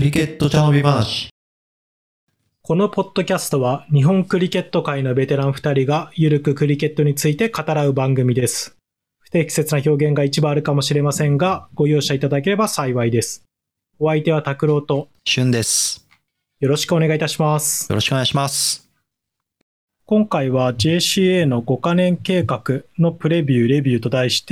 リケット茶飲み話。 このポッドキャストは日本クリケット界のベテラン2人がゆるくクリケットについて語らう番組です。不適切な表現が一部あるかもしれませんが、ご容赦いただければ幸いです。お相手は拓郎と俊です。 よろしくお願いいたします。 よろしくお願いします。 今回は JCA の5カ年計画のプレビュー、レビューと題して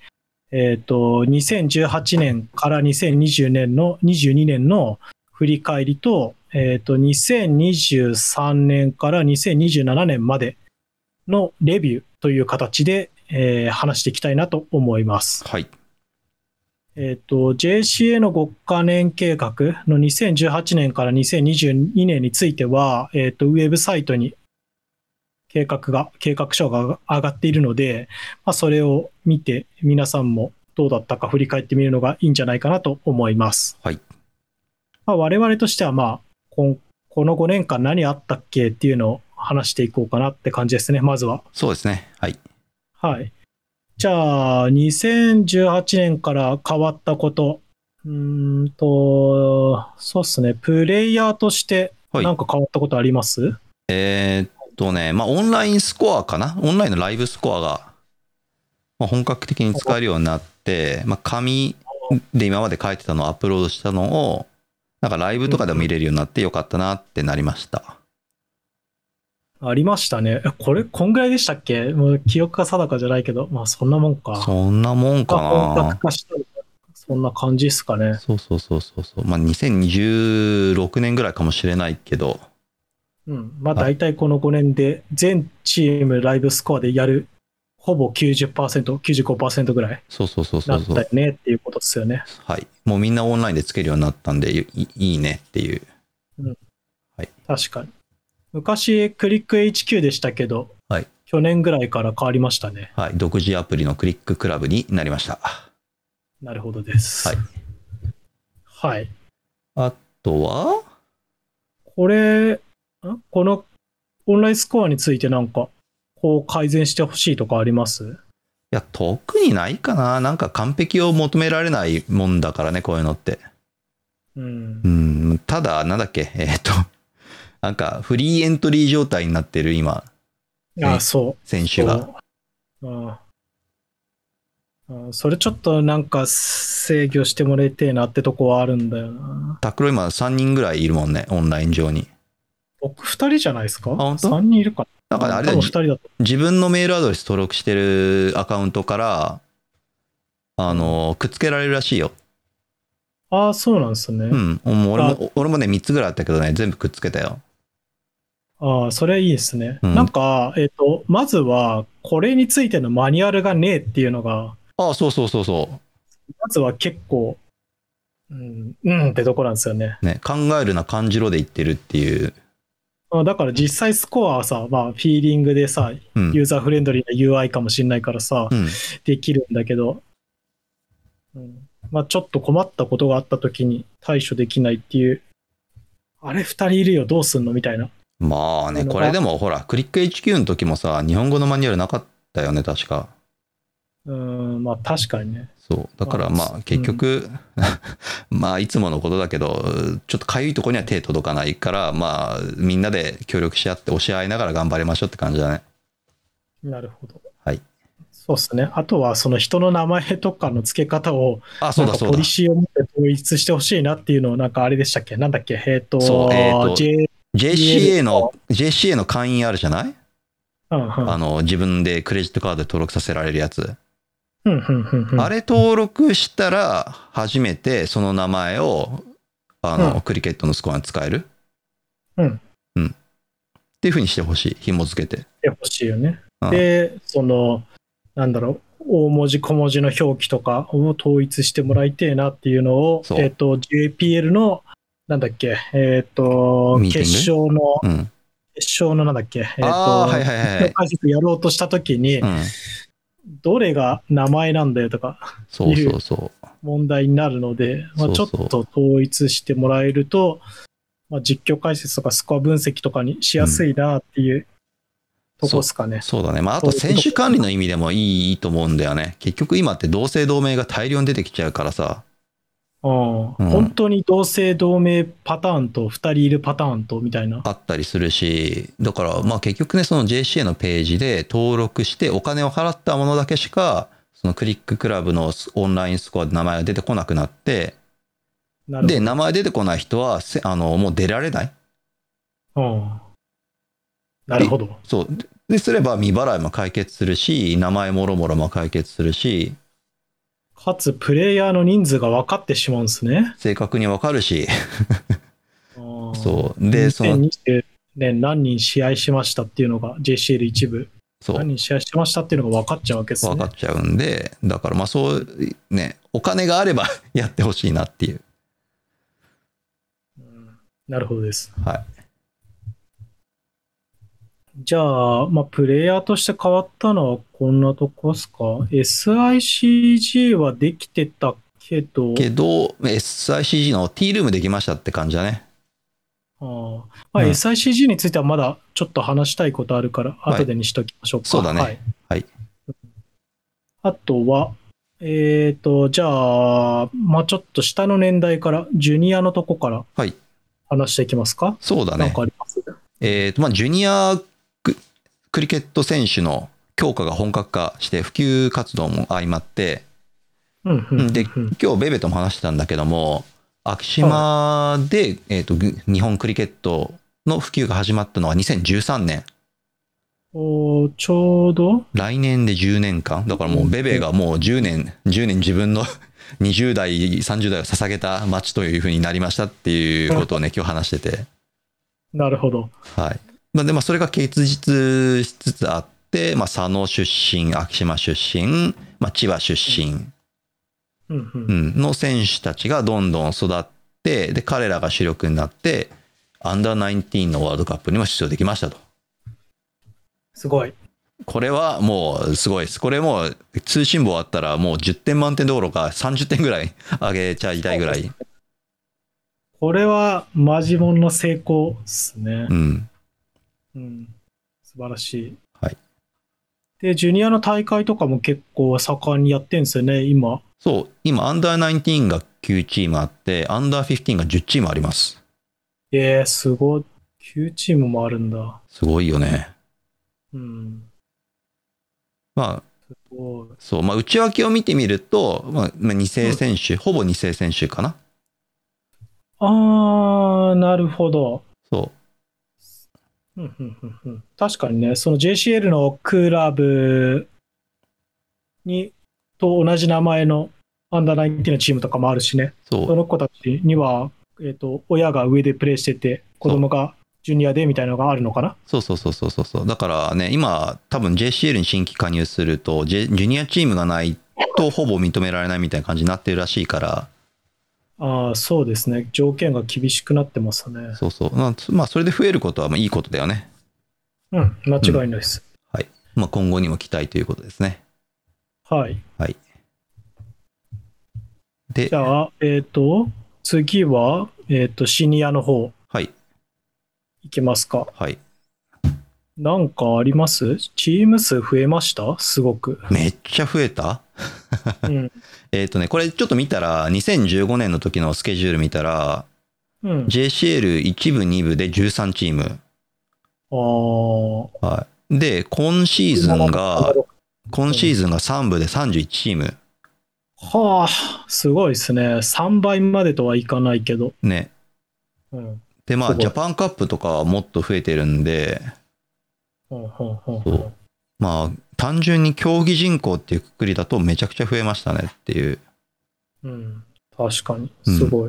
、2018年から2020年の22年の振り返りと、2023年から2027年までのレビューという形で、話していきたいなと思います。 はい。 JCA の5カ年計画の2018年から2022年については、ウェブサイトに計画書が上がっているので、それを見て皆さんもどうだったか振り返ってみるのがいいんじゃないかなと思います。 はい。 我々としては、この5年間何あったっけっていうのを話していこうかなって感じですね、まずは。 そうですね。はい。 はい。じゃあ、2018年から変わったこと。そうですね。プレイヤーとして何か変わったことあります？ オンラインスコアかな。オンラインのライブスコアが、本格的に使えるようになって、紙で今まで書いてたのをアップロードしたのを、なんかライブとかでも見れるようになってよかったなってなりました。 ありましたね。こんぐらいでしたっけ？もう記憶が定かじゃないけど、そんなもんか。 そんなもんかな。 本格化したそんな感じですかね。 そう。2026年ぐらいかもしれないけど。 大体この5年で全チームライブスコアでやるほぼ 90%、95% ぐらいなったよねっていうことですよね。 はい。もうみんなオンラインでつけるようになったんでいいねっていう。 はい。確かに。昔クリック HQ でしたけど、 はい、 去年ぐらいから変わりましたね。 はい。独自アプリのクリッククラブになりました。 なるほどです。 はい。 はい。 あとはこのオンラインスコアについてなんかこう改善してほしいとかあります？ いや、特にないかな。なんか完璧を求められないもんだからね、こういうのって。ただ、なんだっけ、なんかフリーエントリー状態になってる今。選手が。 それちょっとなんか制御してもらいてえなってとこはあるんだよな。 タクロ今3人ぐらいいるもんね、オンライン上に。 僕2人じゃないですか？ 本当？ 3人いるかな。なんかあれだ、自分のメールアドレス登録してるアカウントから、くっつけられるらしいよ。 ああ、そうなんですね。 俺もね、3つぐらいあったけどね、全部くっつけたよ。 ああ、それいいですね。なんか、まずは、これについてのマニュアルがねえっていうのが、 そう。 まずは結構、ってとこなんですよね。 考えるな、感じろで言ってるっていう。 だから実際スコアはさ、フィーリングでさ、ユーザーフレンドリーな UI かもしれないからさ、できるんだけど、ちょっと困ったことがあった時に対処できないっていう、あれ2人いるよ、どうすんのみたいな。 これでもほら、クリック HQ の時もさ、日本語のマニュアルなかったよね、確か。 確かにね。 そう。だから結局、いつものことだけど、ちょっとかゆいとこには手届かないから、みんなで協力し合って押し合いながら頑張りましょうって感じだね。 なるほど。 はい。 そうですね。あとはその人の名前とかの付け方を、ポリシーを持って統一してほしいなっていうのを、なんかあれでしたっけ？なんだっけ JCA の会員あるじゃない？自分でクレジットカードで登録させられるやつ。あれ登録したら初めてその名前をクリケットのスコアに使える。っていう風にしてほしい。紐付けて。 してほしいよね。で、大文字小文字の表記とかを統一してもらいてえなっていうのを、JPL の決勝のなんだっけ、解説やろうとしたときに、どれが名前なんだよとかいう問題になるので、ちょっと統一してもらえると、実況解説とかスコア分析とかにしやすいなっていうとこですかね。 そうだね。あと選手管理の意味でもいいと思うんだよね。結局今って同姓同名が大量に出てきちゃうからさ。 本当に同姓同名パターンと2人いるパターンとみたいな。 あったりするし、だからまあ結局ね、その JCA のページで登録してお金を払ったものだけしか、そのクリッククラブのオンラインスコアで名前が出てこなくなって、で、名前出てこない人は、もう出られない。 なるほど。 そう。ですれば未払いも解決するし、名前もろもろも解決するし、 かつ、プレイヤーの人数が分かってしまうんですね。 正確に分かるし。そう。で、 2020年何人試合しましたっていうのが JCL 一部。何人試合しましたっていうのが分かっちゃうわけですね。 分かっちゃうんで、だからまあそうね、お金があればやってほしいなっていう。 なるほどです。 はい。 じゃあ、まあ、プレイヤーとして変わったのはこんなとこですか。SICG はできてたけど。 SICG の T ルームできましたって感じだね。 SICG についてはまだちょっと話したいことあるから、後でにしときましょうか。 そうだね。はい。 あとは、じゃあ、まあちょっと下の年代から、ジュニアのとこから話していきますか。 そうだね。 なんかあります？ まあジュニアクリケット選手の強化が本格化して普及活動も相まって、で、今日ベベとも話してたんだけども、昭島で、日本クリケットの普及が始まったのは2013年。 ちょうど来年で10年間。だからもうベベがもう10年自分の20代、30代を捧げた街というふうになりましたっていうことをね、今日話してて。 なるほど。 はい。で、まあそれが結実しつつあって、まあ佐野出身、昭島出身、まあ千葉出身。の選手たちがどんどん育って、で、彼らが主力になって、アンダー19のワールドカップにも出場できましたと。 すごい。 これはもうすごいです。これもう通信簿あったらもう10点満点どころか30点ぐらい上げちゃいたいぐらい。 これはマジモンの成功ですね。素晴らしい。 はい。 で、ジュニアの大会とかも結構盛んにやってんですよね、今。 そう、今、アンダー19が9チームあって、アンダー15が10チームあります。 すごい。9チームもあるんだ。 すごいよね。まあ、そう、まあ、内訳を見てみると、まあ、2世選手、ほぼ2世選手かな。 なるほど。 そう。 確かにね、その JCL のクラブと同じ名前のアンダー19のチームとかもあるしね。その子たちには、親が上でプレーしてて、子供がジュニアでみたいなのがあるのかな。 そう。だからね、今、多分 JCL に新規加入すると、ジュニアチームがないとほぼ認められないみたいな感じになってるらしいから。 そうですね。条件が厳しくなってますね。 まあ、それで増えることはまあいいことだよね。 間違いないです。 はい。まあ、今後にも期待ということですね。 はい。 で、 じゃあ、次は、シニアの方。 はい。 いきますか。 はい。 なんかあります？チーム数増えました？すごく。 めっちゃ増えたこれちょっと見たら、2015年の時のスケジュール見たら、JCL1 部2部で13チーム。はい。で、今シーズンが3部で31チーム。 すごいですね。3倍までとはいかないけど。 ね。で、まあ、ジャパンカップとかはもっと増えてるんで、まあ、単純に競技人口っていうくくりだとめちゃくちゃ増えましたねっていう。 確かに。すごい。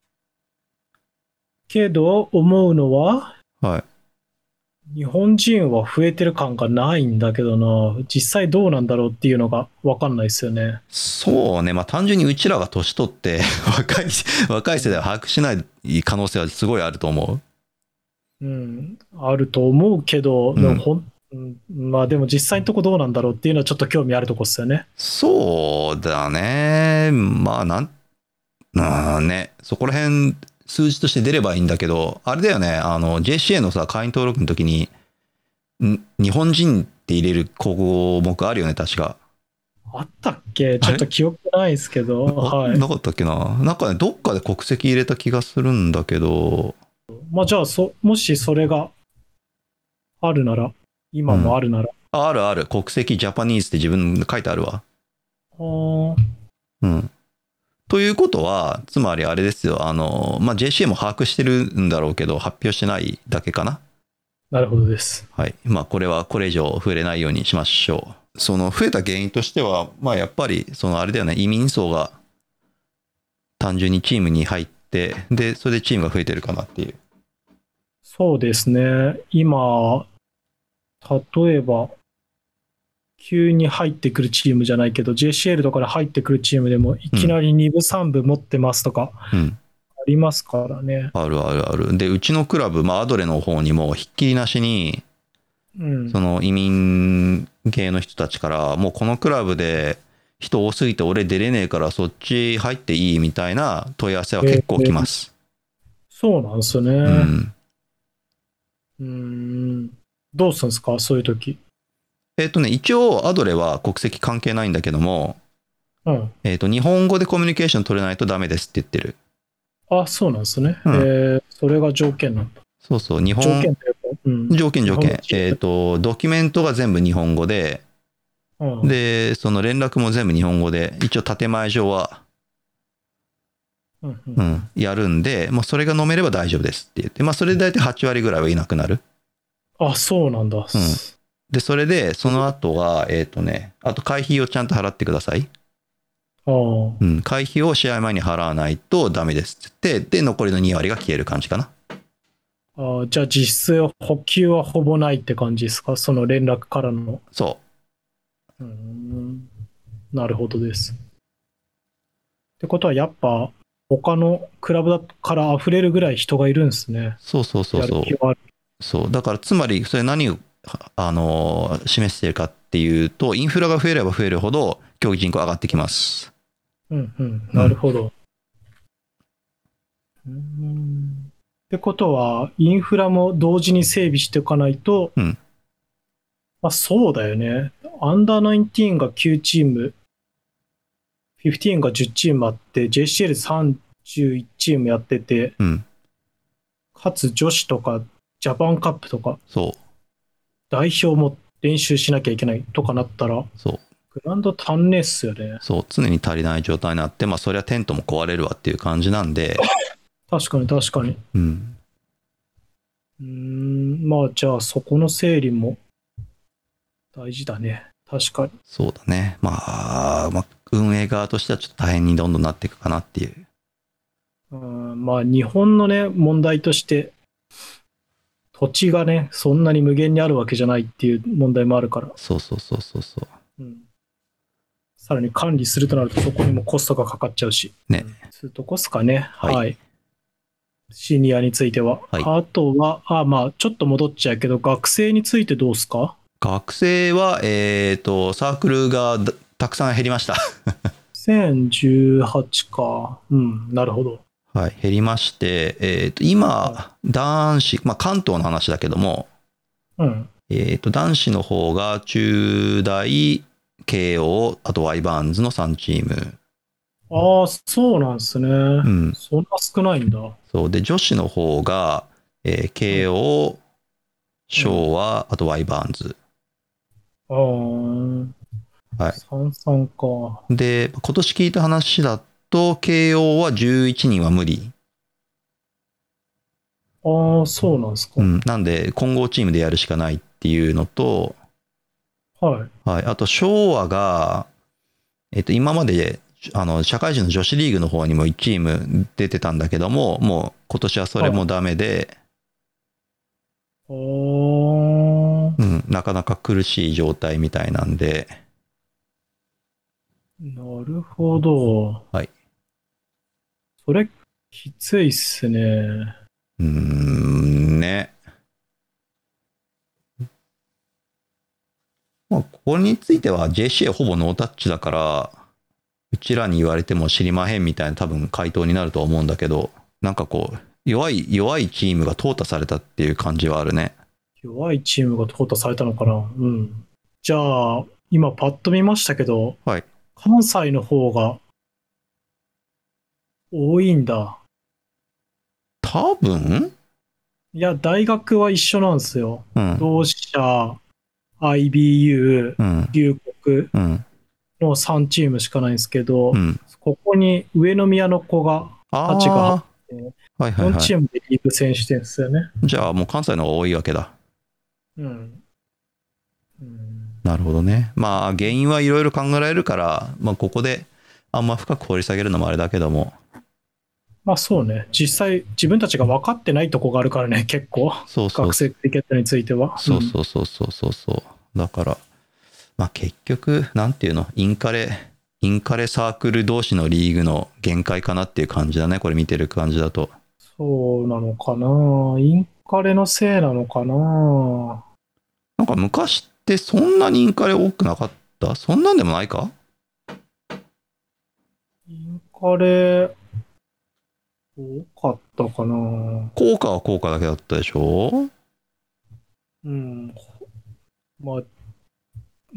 けど、思うのは、日本人は増えてる感がないんだけどな、実際どうなんだろうっていうのが分かんないですよね。 そうね。まあ単純にうちらが年取って若い世代を把握しない可能性はすごいあると思う。あると思うけど、まあでも実際のとこどうなんだろうっていうのはちょっと興味あるとこですよね。 そうだね。まあね、そこら辺数字として出ればいいんだけど、あれだよね、JCA のさ、会員登録の時に、日本人って入れる項目あるよね、確か。 あったっけ？ちょっと記憶ないですけど。はい。 なかったっけな。なんかね、どっかで国籍入れた気がするんだけど。 まあじゃあ、もしそれがあるなら、今もあるなら。 あるある。国籍ジャパニーズって自分で書いてあるわ。うん。ということは、つまりあれですよ。まあ、JCA も把握してるんだろうけど、発表してないだけかな。 なるほどです。 はい。まあ、これはこれ以上触れないようにしましょう。その増えた原因としては、まあ、やっぱり、そのあれだよね、移民層が単純にチームに入って、で、それでチームが増えてるかなっていう。 そうですね。今、例えば、急に入ってくるチームじゃないけど、JCL とかで入ってくるチームでも、いきなり2部3部持ってますとか、ありますからね。 あるあるある。で、うちのクラブ、まあ、アドレの方にも、ひっきりなしに、その移民系の人たちから、もうこのクラブで人多すぎて俺出れねえからそっち入っていいみたいな問い合わせは結構来ます。 そうなんですね。どうするんですか、そういう時。 一応アドレは国籍関係ないんだけども、日本語でコミュニケーション取れないとダメですって言ってる。 あ、そうなんですね。それが条件なんだ。 そうそう、日本。条件。ドキュメントが全部日本語で、で、その連絡も全部日本語で、一応建前上は、やるんで、もうそれが飲めれば大丈夫ですって言って、まあそれで大体8割ぐらいはいなくなる。 あ、そうなんだ。 で、それで、その後は、あと会費をちゃんと払ってください。会費を試合前に払わないとダメですって言って、で、残りの2割が消える感じかな。 じゃあ実質補給はほぼないって感じですか、その連絡からの。 そう。 なるほどです。ってことはやっぱ他のクラブから溢れるぐらい人がいるんですね。 そうそう。そう。だからつまりそれ何を示しているかっていうと、インフラが増えれば増えるほど競技人口上がってきます。 なるほど。ってことはインフラも同時に整備しておかないと、まあそうだよね。アンダー19が9チーム、15が10チームあって、JCL31 チームやってて、かつ女子とかジャパンカップとか、代表も練習しなきゃいけないとかなったら、グラウンド足んねえっすよね。 そう、常に足りない状態になって、まあそりゃテントも壊れるわっていう感じなんで。 確かに。まあじゃあそこの整理も大事だね。確かに。 そうだね。まあ、運営側としてはちょっと大変にどんどんなっていくかなっていう。 まあ日本のね、問題として、土地がね、そんなに無限にあるわけじゃないっていう問題もあるから。 そう。 さらに管理するとなるとそこにもコストがかかっちゃうし。 ね。 そういうとこっすかね。はい。シニアについては。あとは、まあちょっと戻っちゃうけど、学生についてどうすか？ 学生は、サークルがたくさん減りました。 2018か。なるほど。 はい、減りまして、今、男子、まあ関東の話だけども、男子の方が中大、慶応、あとワイバーンズの3チーム。 ああ、そうなんですね。そんな少ないんだ。 そうで、女子の方が、慶応、昭和、あとワイバーンズ。 はい。33か。 で、今年聞いた話だと、慶応は11人は無理。 ああ、そうなんですか。 なんで、混合チームでやるしかないっていうのと、あと、昭和が、今まで、社会人の女子リーグの方にも1チーム出てたんだけども、もう今年はそれもダメで、なかなか苦しい状態みたいなんで。 なるほど。 はい。 それ、きついっすね。 ね。まあ、ここについては JCA ほぼノータッチだから、うちらに言われても知りまへんみたいな多分回答になると思うんだけど、なんかこう、弱いチームが淘汰されたっていう感じはあるね。 弱いチームが淘汰されたのかな。じゃあ、 今パッと見ましたけど、 はい。 関西の方が多いんだ。 多分？ いや、大学は一緒なんですよ。 うん。 同志社、IBU、 うん。 龍谷うん。 の3チームしかないんですけど、 うん。 ここに上宮の子が、たちが入あって、 あ、はいはい 4 はい。 チームでリーグ戦してるんですよね。 じゃあもう関西の方が多いわけだ。 うん。うん、 なるほどね。まあ原因はいろいろ考えられるから、まあここであんま深く掘り下げるのもあれだけども。 まあそうね。実際自分たちが分かってないとこがあるからね、結構。 そうそう。 学生クリケットについては。 そうそうそうそうそうそう。だから、まあ結局、なんていうの、インカレサークル同士のリーグの限界かなっていう感じだね。これ見てる感じだと。 そうなのかな。インカレのせいなのかな。 なんか昔ってそんなにインカレ多くなかった？そんなんでもないか？ インカレ多かったかな。 効果は効果だけだったでしょ？ うん。まあ、うん、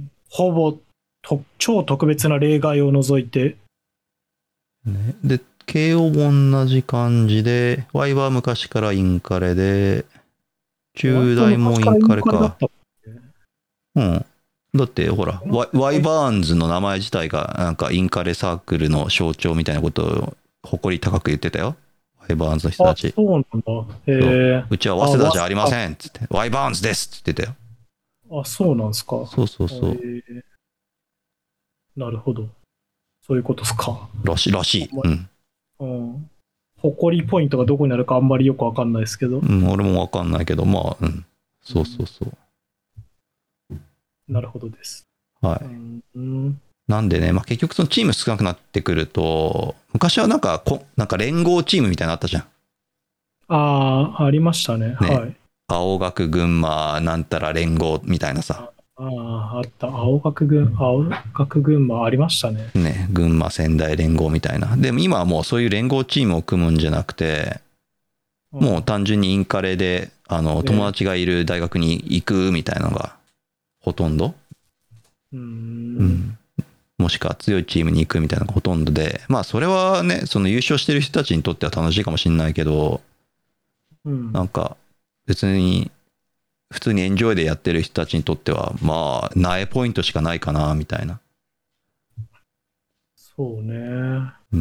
ほぼ超特別な例外を除いて。 ね、で、慶応も同じ感じで、ワイは昔からインカレで、中大もインカレか。うん。だってほら、ワイバーンズの名前自体がなんかインカレサークルの象徴みたいなことを誇り高く言ってたよ。ワイバーンズの人たち。 そうなんだ。 うちは早稲田じゃありませんっつって、ワイバーンズですって言ってたよ。 あ、そうなんですか。 そうそうそう。 なるほど。そういうことですか。 らしい。うん。 うん。誇りポイントがどこにあるかあんまりよくわかんないですけど。 うん、俺もわかんないけど、まあ、うん。そうそうそう。 なるほどです。 はい。なんでね、まあ、結局そのチーム少なくなってくると、昔はなんか連合チームみたいなのあったじゃん。 ああ、ありましたね。はい。 青学群馬なんたら連合みたいなさ。 ああ、あった。青学群馬ありましたね。 ね、群馬仙台連合みたいな。でも今はもうそういう連合チームを組むんじゃなくて、もう単純にインカレで、友達がいる大学に行くみたいなのがほとんど。うん。もしくは強いチームに行くみたいなのがほとんどで、まあそれはね、その優勝してる人たちにとっては楽しいかもしれないけど、なんか別に普通にエンジョイでやってる人たちにとっては、まあ、苗ポイントしかないかな、みたいな。 そうね。 うん。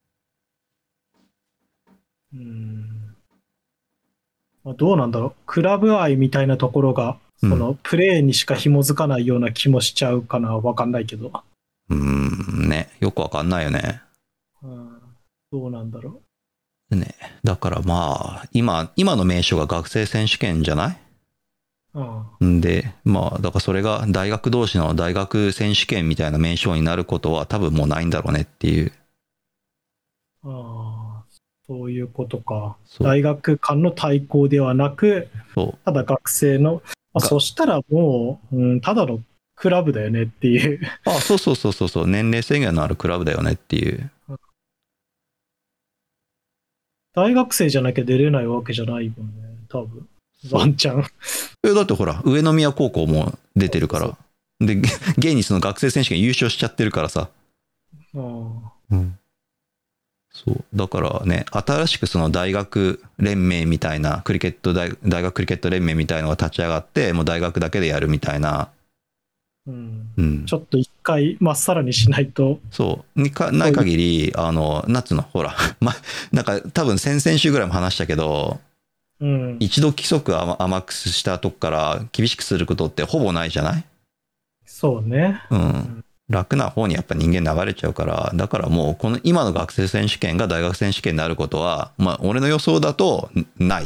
まあ、どうなんだろう。クラブ愛みたいなところが、そのプレーにしか紐づかないような気もしちゃうかな。わかんないけど。 ね。よくわかんないよね。 どうなんだろう。ね。だからまあ、今の名称が学生選手権じゃない？んで、まあ、だからそれが大学同士の大学選手権みたいな名称になることは多分もうないんだろうねっていう。 そういうことか。大学間の対抗ではなく、ただ学生の、そしたらもう、ただのクラブだよねっていう。 そう。年齢制限のあるクラブだよねっていう。 大学生じゃなきゃ出れないわけじゃないもんね、多分。ワンチャン。 だってほら、上宮高校も出てるから。で、現にその学生選手権優勝しちゃってるからさ。そう。だからね、新しくその大学連盟みたいな、大学クリケット連盟みたいなのが立ち上がって、もう大学だけでやるみたいな。 ちょっと一回まっさらにしないと。 そう。ない限り、夏の、ほら、なんか多分先々週ぐらいも話したけど、一度規則甘くしたとこから厳しくすることってほぼないじゃない？ そうね。 楽な方にやっぱ人間流れちゃうから、だからもうこの今の学生選手権が大学選手権になることは、まあ俺の予想だとない。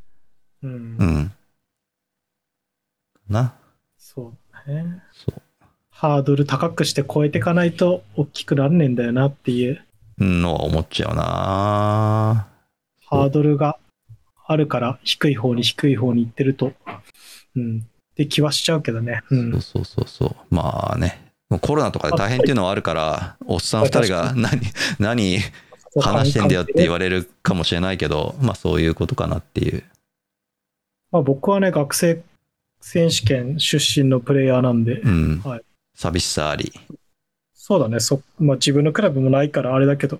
な。 そうね。ハードル高くして超えていかないと大きくなんねんだよなっていうのは思っちゃうな。 ハードルがあるから低い方に行ってると、って気はしちゃうけどね。 そう。まあね。コロナとかで大変っていうのはあるから、おっさん二人が何話してんだよって言われるかもしれないけど、まあそういうことかなっていう。 まあ僕はね、学生選手権出身のプレイヤーなんで、 はい、寂しさあり。 そうだね、まあ、自分のクラブもないからあれだけど、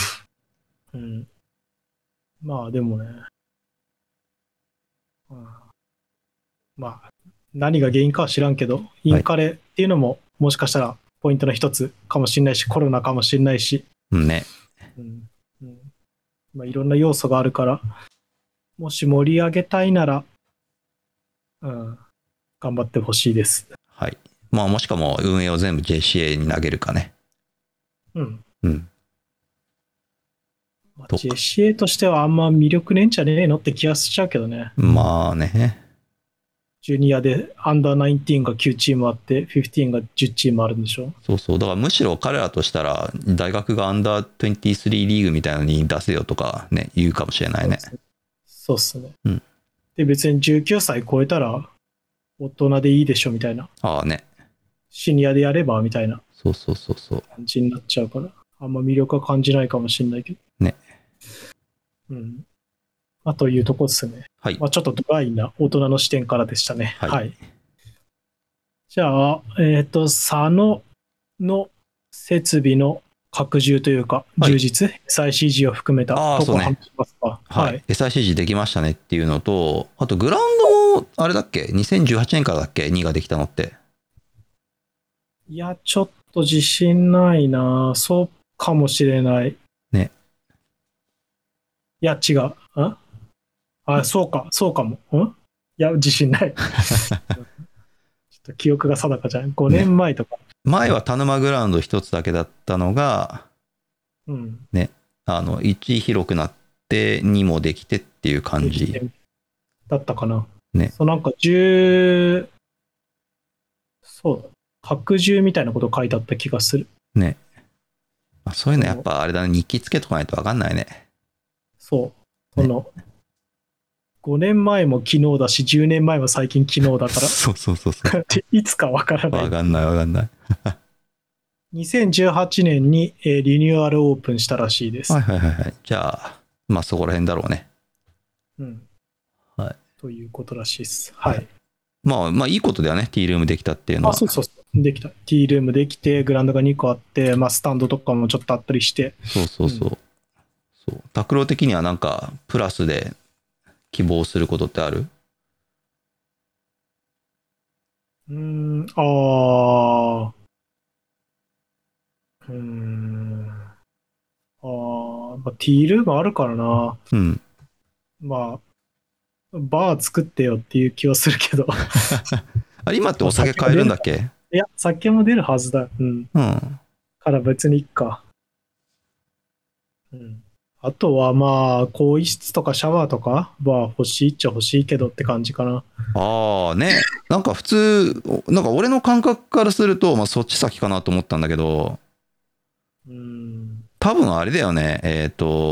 まあでもね、まあ何が原因かは知らんけど、インカレっていうのももしかしたらポイントの一つかもしれないし、コロナかもしれないし、 ね。 まあ、いろんな要素があるから、もし盛り上げたいなら、頑張ってほしいです。 はい。まあ、もしかも運営を全部 JCA に投げるかね。 まあ、JCA としてはあんま魅力ねえんじゃねえのって気がしちゃうけどね。 まあね。 ジュニアでアンダー19が9チームあって、15が10チームあるんでしょ。 そうそう。だからむしろ彼らとしたら、大学がアンダー23リーグみたいなのに出せよとかね、言うかもしれないね。 そうっすね。で、別に19歳超えたら、大人でいいでしょみたいな。 ああね。 シニアでやればみたいな。 そうそう。 感じになっちゃうから、あんま魅力は感じないかもしれないけど。 ね。 まあ、というとこですね。 はい。 まあ、ちょっとドライな大人の視点からでしたね。 はい。 じゃあ、佐野の設備の拡充というか、充実、SICG を含めたとこ話しますか。 はい。SICG できましたねっていうのと、あとグラウンドも、あれだっけ ?2018 年からだっけ ?2 ができたのって。 いや、ちょっと自信ないな。そうかもしれない。 ね。 いや、違う。そうかも。いや、自信ない。ちょっと記憶が定かじゃん。5年前とか。 前は田沼グラウンド一つだけだったのが、ね、1広くなって2もできてっていう感じ。 だったかな。 ね。 そう、なんかそう、拡充みたいなこと書いてあった気がする。 ね。そういうのやっぱあれだね、日記つけとかないと分かんないね。 そう。5年前も昨日だし、10年前も最近昨日だから。 そう。 いつか分からない。 分かんない。 2018年にリニューアルオープンしたらしいです。 はい。じゃあ、まあそこら辺だろうね。 はい。ということらしいです。はい。 まあいいことだよね、T ルームできたっていうのは。 そう。できた。T ルームできて、グラウンドが2個あって、まあスタンドとかもちょっとあったりして。 そう。拓郎的にはなんか、プラスで希望することってある？ T ルームあるからな。まあ、バー作ってよっていう気はするけど。 今ってお酒買えるんだっけ？ いや、酒も出るはずだ。から別にいっか。あとはまあ、更衣室とかシャワーとかは欲しいっちゃ欲しいけどって感じかな。 ね。なんか普通、なんか俺の感覚からすると、まあそっち先かなと思ったんだけど、多分あれだよね。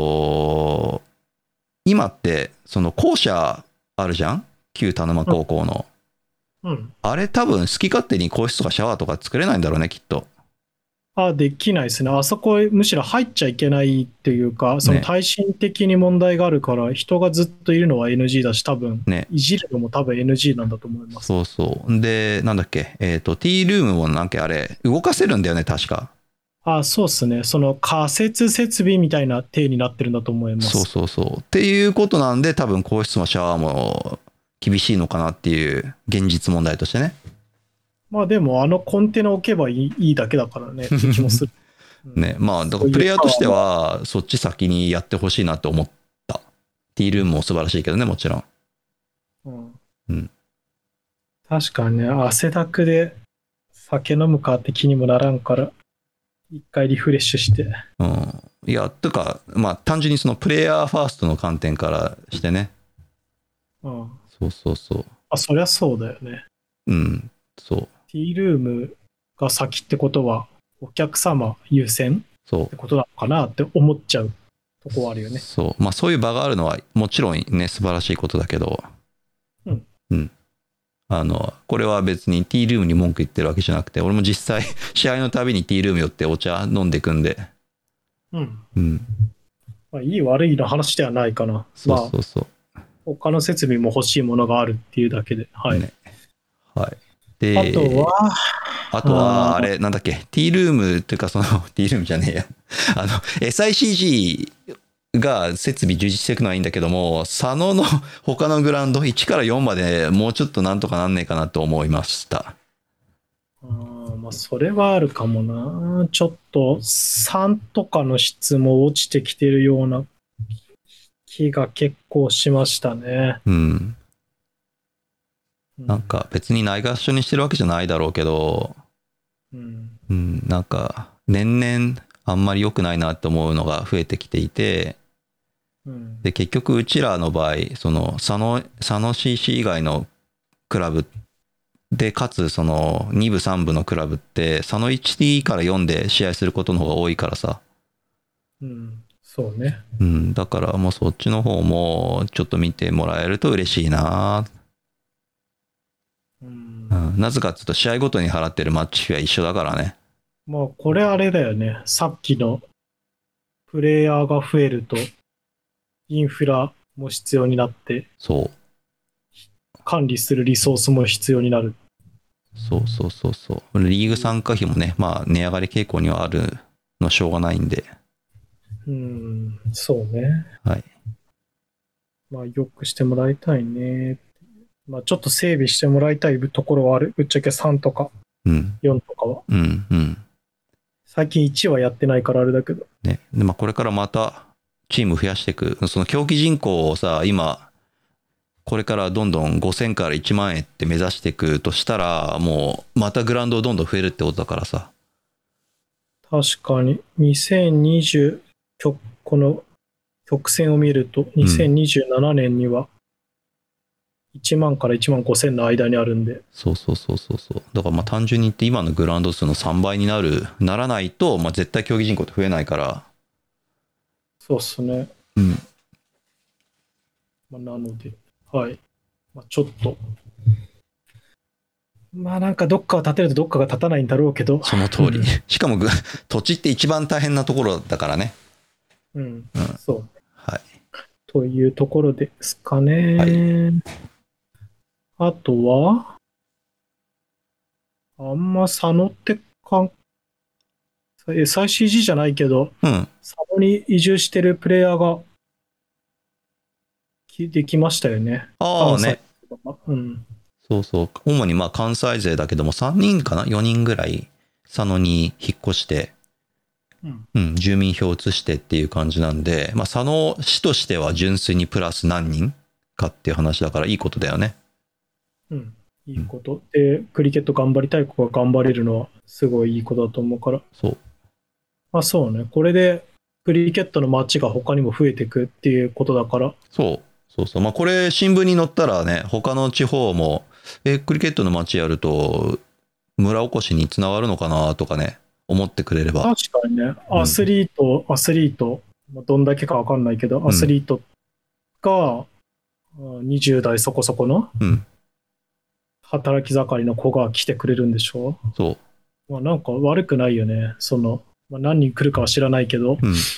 今って、その校舎あるじゃん？旧田沼高校の。あれ多分好き勝手に更衣室とかシャワーとか作れないんだろうね、きっと。 できないですね。あそこむしろ入っちゃいけないっていうか、その耐震的に問題があるから、人がずっといるのは NG だし、多分、いじるのも多分 NG なんだと思います。 そう。で、なんだっけ、T ルームもなんかあれ、動かせるんだよね、確か。 そうっすね。その仮設設備みたいな体になってるんだと思います。 そう。っていうことなんで、多分、更衣室もシャワーも厳しいのかなっていう現実問題としてね。 まあでも、コンテナ置けばいいだけだからね、って気もする。 ね、まあ、だからプレイヤーとしては、そっち先にやってほしいなって思った。T ルームも素晴らしいけどね、もちろん。 確かにね、汗だくで酒飲むかって気にもならんから、一回リフレッシュして。 いや、とか、まあ、単純にそのプレイヤーファーストの観点からしてね。そう。 そりゃそうだよね。 そう。 T ルームが先ってことは、お客様優先ってことなのかなって思っちゃうとこはあるよね。 そう。まあ、そういう場があるのはもちろんね、素晴らしいことだけど、これは別に T ルームに文句言ってるわけじゃなくて、俺も実際、試合のたびに T ルーム寄ってお茶飲んでくんで。 まあ、いい悪いの話ではないかな。 そう。 他の設備も欲しいものがあるっていうだけで。はい。 はい。で、あとは、あれ、なんだっけ、ティールームっていうか、ティールームじゃねえや。SICG が設備充実していくのはいいんだけども、佐野の他のグラウンド、1から4までもうちょっとなんとかなんねえかなと思いました。 まあ、それはあるかもな。ちょっと3とかの質も落ちてきてるような気が結構しましたね。 うん。なんか別にないがしろにしてるわけじゃないだろうけど、うん、なんか年々あんまり良くないなって思うのが増えてきていて、で結局うちらの場合その佐野 CC 以外のクラブでかつその2部3部のクラブって佐野 1T から4で試合することの方が多いからさ、 そうね、 だからもうそっちの方もちょっと見てもらえると嬉しいな。なぜかっていうと試合ごとに払ってるマッチ費は一緒だからね。 まあこれあれだよね、さっきのプレイヤーが増えるとインフラも必要になって、 そう管理するリソースも必要になる。 そうリーグ参加費もね、まあ値上がり傾向にはあるのしょうがないんで。 そうね。 はい。 まあよくしてもらいたいね。まあちょっと整備してもらいたいところはある。ぶっちゃけ3とか4とかは。最近1はやってないからあれだけど。 ね。で、まあこれからまたチーム増やしていく。その競技人口をさ、今、これからどんどん5000から1万円って目指していくとしたら、もうまたグラウンドどんどん増えるってことだからさ。 確かに、2020、この曲線を見ると、2027年には1万から1万5千の間にあるんで。 そう。だからまあ単純に言って今のグラウンド数の3倍にならないと、まあ絶対競技人口って増えないから。 そうっすね。まあ、なので、はい。まあ、ちょっと、まあなんかどっかを建てるとどっかが建たないんだろうけど。 その通り。しかも土地って一番大変なところだからね。 そう。 はい。 というところですかね。あとは、あんま佐野ってSICG じゃないけど、佐野に移住してるプレイヤーができましたよね。 ああね。そう。主にまあ関西勢だけども3人かな ?4 人ぐらい佐野に引っ越して、住民票移してっていう感じなんで、まあ佐野市としては純粋にプラス何人かっていう話だからいいことだよね。 いいこと。で、クリケット頑張りたい子が頑張れるのはすごいいいことだと思うから。 そう。 まあそうね。これでクリケットの街が他にも増えていくっていうことだから。 そう。まあこれ新聞に載ったらね、他の地方も、クリケットの街やると村おこしにつながるのかなとかね、思ってくれれば。 確かにね、アスリート、どんだけかわかんないけど、アスリートが20代そこそこの働き盛りの子が来てくれるんでしょ。 そう。 まあなんか悪くないよね。まあ、何人来るかは知らないけど、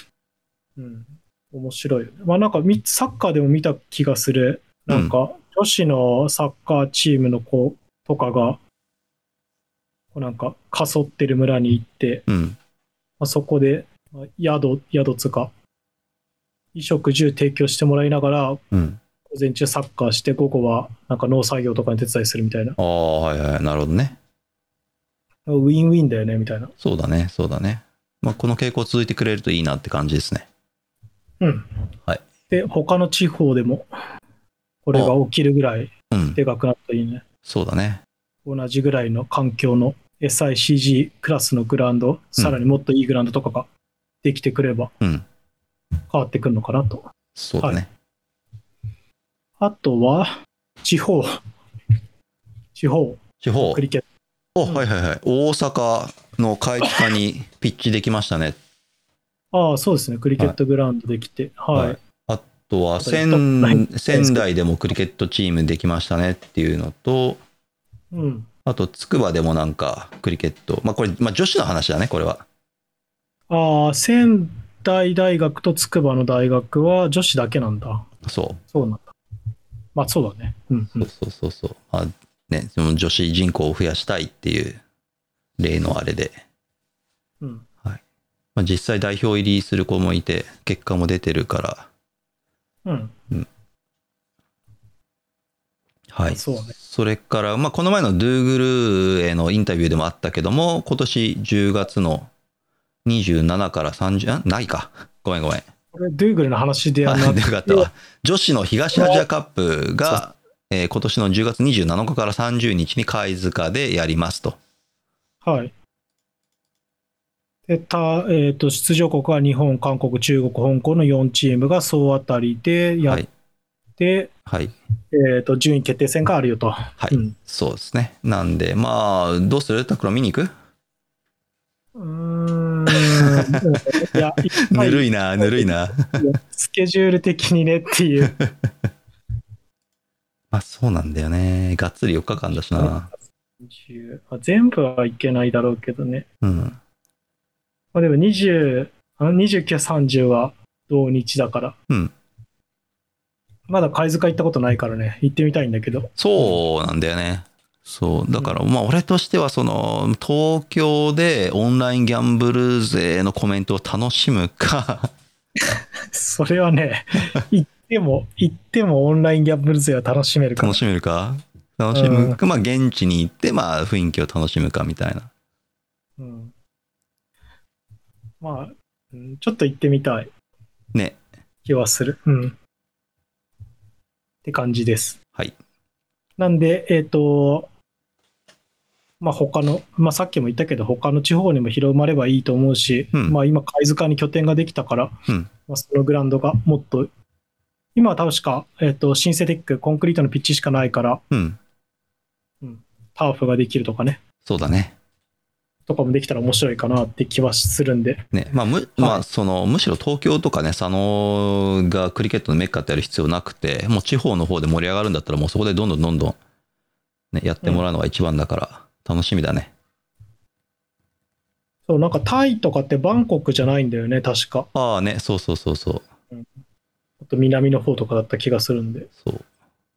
面白いよね。まあなんかサッカーでも見た気がする。なんか女子のサッカーチームの子とかが、なんか、かそってる村に行って、そこで、宿つか、衣食住提供してもらいながら、午前中サッカーして、午後は、なんか農作業とかに手伝いするみたいな。 ああ、はい、なるほどね。 ウィンウィンだよね、みたいな。 そうだね。まあ、この傾向続いてくれるといいなって感じですね。はい。 で、他の地方でも、これが起きるぐらい、でかくなったらいいね。 そうだね。 同じぐらいの環境の、SICG クラスのグラウンド、さらにもっといいグラウンドとかができてくれば、変わってくるのかなと。 そうだね。 あとは、地方クリケット。はい。大阪の貝塚にピッチできましたね。 ああ、そうですね。クリケットグラウンドできて。はい。 あとは仙台でもクリケットチームできましたねっていうのと、あと、筑波でもなんか、クリケット。まあ、これ、女子の話だね、これは。 ああ、仙台大学と筑波の大学は女子だけなんだ。 そう。 そうなんだ。まあ、そうだね。 そう。まあ、 ね、その女子人口を増やしたいっていう例のあれで、 うん、 はい。まあ、実際代表入りする子もいて、結果も出てるから、 うん。うん。 はい。 そうね。 それから、まあ、この前の Google へのインタビューでもあったけども、今年10月の27から30、ないか。ごめん。これ、Google の話ではなくて。 なくて、 女子の東アジアカップが、今年の10月27日から30日に貝塚でやりますと。 はい。で、出場国は日本、韓国、中国、香港の4チームが総当たりでやって、 はい。 順位決定戦があるよと。 はい。そうですね。なんで、まあ、どうする？タクロ見に行く？いや、ぬるいな。 スケジュール的にねっていう。 まあ、そうなんだよね。がっつり4日間だしな。 全部はいけないだろうけどね。 うん。 まあでも29、30は同日だから。 うん。 まだ貝塚行ったことないからね、行ってみたいんだけど。 そうなんだよね。そう。だから、まあ、俺としては、東京でオンラインギャンブル勢のコメントを楽しむか。 それはね、行ってもオンラインギャンブル勢は楽しめるか。 楽しむか、まあ、現地に行って、まあ、雰囲気を楽しむかみたいな。 うん。まあ、ちょっと行ってみたい。 ね。 気はする。うん。って感じです。 はい。 なんで、まあ他の、まあさっきも言ったけど、他の地方にも広まればいいと思うし、まあ今、貝塚に拠点ができたから、まあそのグラウンドがもっと、今は確か、シンセティック、コンクリートのピッチしかないから、ターフができるとかね。 そうだね。 とかもできたら面白いかなって気はするんで。 ね、まあむしろ東京とかね、佐野がクリケットのメッカってやる必要なくて、もう地方の方で盛り上がるんだったら、もうそこでどんどん、ね、やってもらうのが一番だから、楽しみだね。 そう、なんかタイとかってバンコクじゃないんだよね、確か。 ああね、そう。 あと南の方とかだった気がするんで。 そう。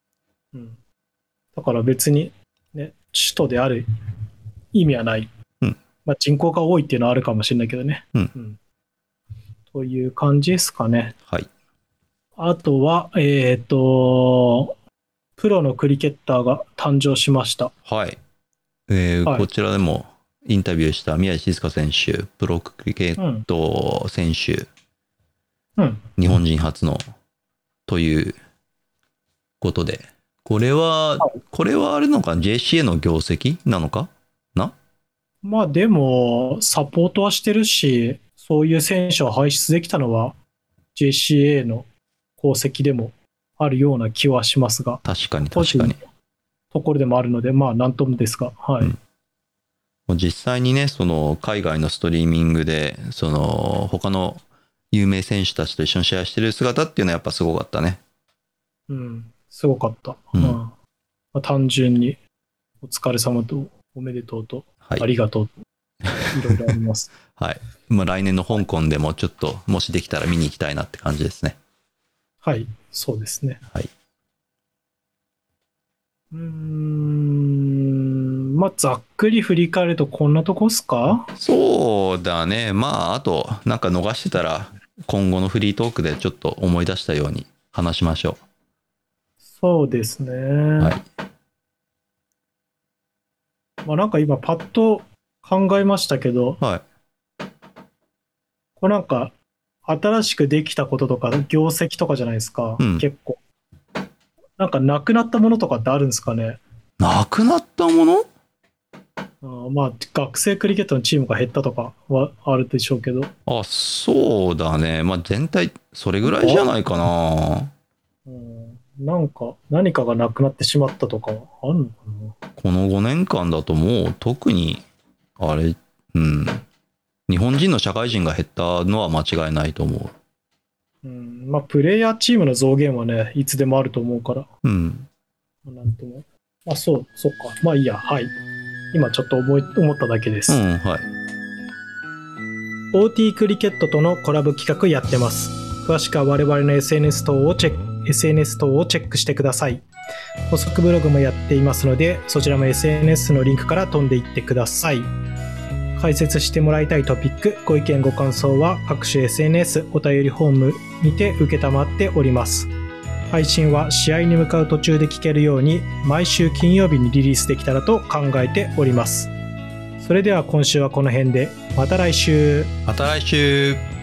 だから別に、ね、首都である意味はない。まあ、人口が多いっていうのはあるかもしれないけどね。という感じですかね。 はい。 あとは、プロのクリケッターが誕生しました。 はい。こちらでもインタビューした宮地静香選手、プロクリケット選手、日本人初のということで、これはあれなのかな、JCA の業績なのかな。 まあでも、サポートはしてるし、そういう選手を輩出できたのは JCA の功績でもあるような気はしますが。 確かに。 ところでもあるので、まあなんともですが、はい。 実際にね、海外のストリーミングで、他の有名選手たちと一緒にシェアしてる姿っていうのはやっぱすごかったね。 すごかった。まあ、単純にお疲れ様とおめでとうと、ありがとうと、いろいろあります。 はい。まあ来年の香港でもちょっと、もしできたら見に行きたいなって感じですね。 はい、そうですね。 はい。 まあ、ざっくり振り返るとこんなとこっすか？ そうだね。まあ、あと、なんか逃してたら、今後のフリートークでちょっと思い出したように話しましょう。 そうですね。 はい。 まあ、なんか今パッと考えましたけど、 はい。 これなんか、新しくできたこととか、業績とかじゃないですか、結構。なんか、なくなったものとかってあるんですかね？ なくなったもの？ まあ、学生クリケットのチームが減ったとかはあるでしょうけど。 あ、そうだね。まあ、全体、それぐらいじゃないかな。 なんか、何かがなくなってしまったとかはあるのかな？ この5年間だともう、特に、あれ、日本人の社会人が減ったのは間違いないと思う。 まあ、プレイヤーチームの増減はね、いつでもあると思うから。なんとも。そっか。まあいいや、はい。今ちょっと思っただけです。 はい。 OT クリケットとのコラボ企画やってます。詳しくは我々の SNS 等をチェックしてください。 補足ブログもやっていますので、そちらも SNS のリンクから飛んでいってください。解説してもらいたいトピック、ご意見ご感想は各種 SNS お便りフォームにて受けたまっております。配信は試合に向かう途中で聞けるように毎週金曜日にリリースできたらと考えております。それでは今週はこの辺で、また来週。 また来週。